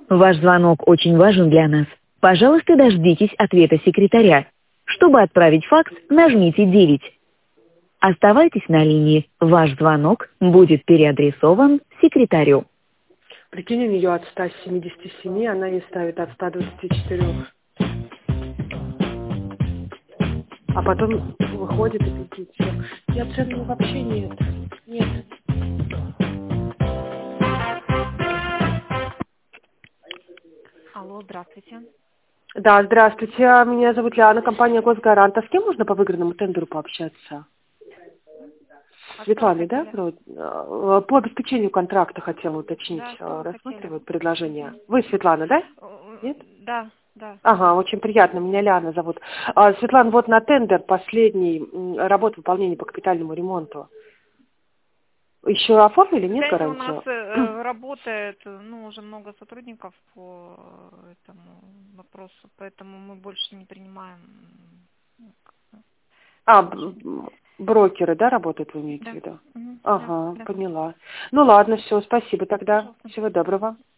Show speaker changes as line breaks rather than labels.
Ваш звонок очень важен для нас. Пожалуйста, дождитесь ответа секретаря. Чтобы отправить факс, нажмите 9. Оставайтесь на линии. Ваш звонок будет переадресован секретарю.
Прикинь, у нее от 177, она ей ставит от 124. А потом выходит и пикит. Я цены вообще нет. Нет.
Алло, здравствуйте.
Да, здравствуйте. Меня зовут Лиана, компания Госгарант. А с кем можно по выигранному тендеру пообщаться? Светлана, да? По обеспечению контракта хотела уточнить.
Да,
рассматривают предложение. Вы Светлана, да? Нет?
Да, да.
Ага, очень приятно. Меня Лиана зовут. Светлана, вот на тендер последний работа выполнения по капитальному ремонту. Еще оформили, нет гарантию?
У нас работает, уже много сотрудников по этому вопросу, поэтому мы больше не принимаем.
Брокеры, да, работают, вы имеете в виду? Ага,
да.
поняла. Ну ладно, все, спасибо тогда.
Пожалуйста.
Всего доброго.